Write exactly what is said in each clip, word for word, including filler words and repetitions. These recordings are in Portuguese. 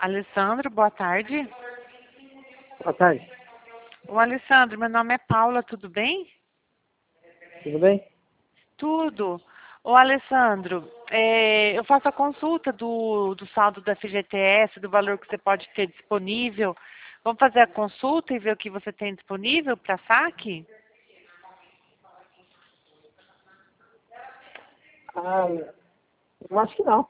Alessandro, boa tarde. Boa tarde. Ô, Alessandro, meu nome é Paula, tudo bem? Tudo bem? Tudo. Ô, Alessandro, é, eu faço a consulta do, do saldo da F G T S, do valor que você pode ter disponível. Vamos fazer a consulta e ver o que você tem disponível para saque? Ah, eu acho que não.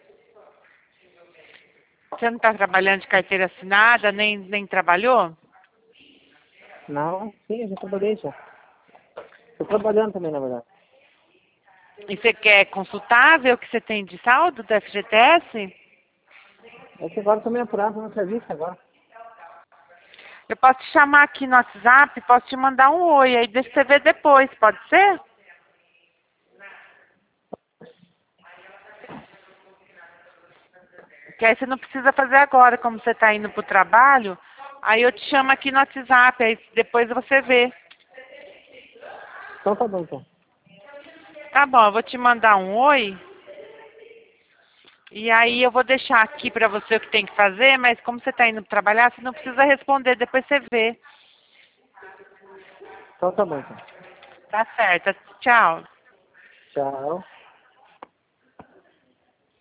Você não está trabalhando de carteira assinada, nem, nem trabalhou? Não, sim, eu já trabalhei já. Estou trabalhando também, na verdade. E você quer consultar, ver o que você tem de saldo da F G T S? É que agora estou meio apurado no serviço agora. Eu posso te chamar aqui no WhatsApp, posso te mandar um oi, aí deixa você ver depois, pode ser? Que aí você não precisa fazer agora, como você está indo para o trabalho, aí eu te chamo aqui no WhatsApp, aí depois você vê. Então tá bom, então. Tá bom, eu vou te mandar um oi, e aí eu vou deixar aqui para você o que tem que fazer, mas como você está indo trabalhar, você não precisa responder, depois você vê. Então tá bom, então. Tá certo, tchau. Tchau.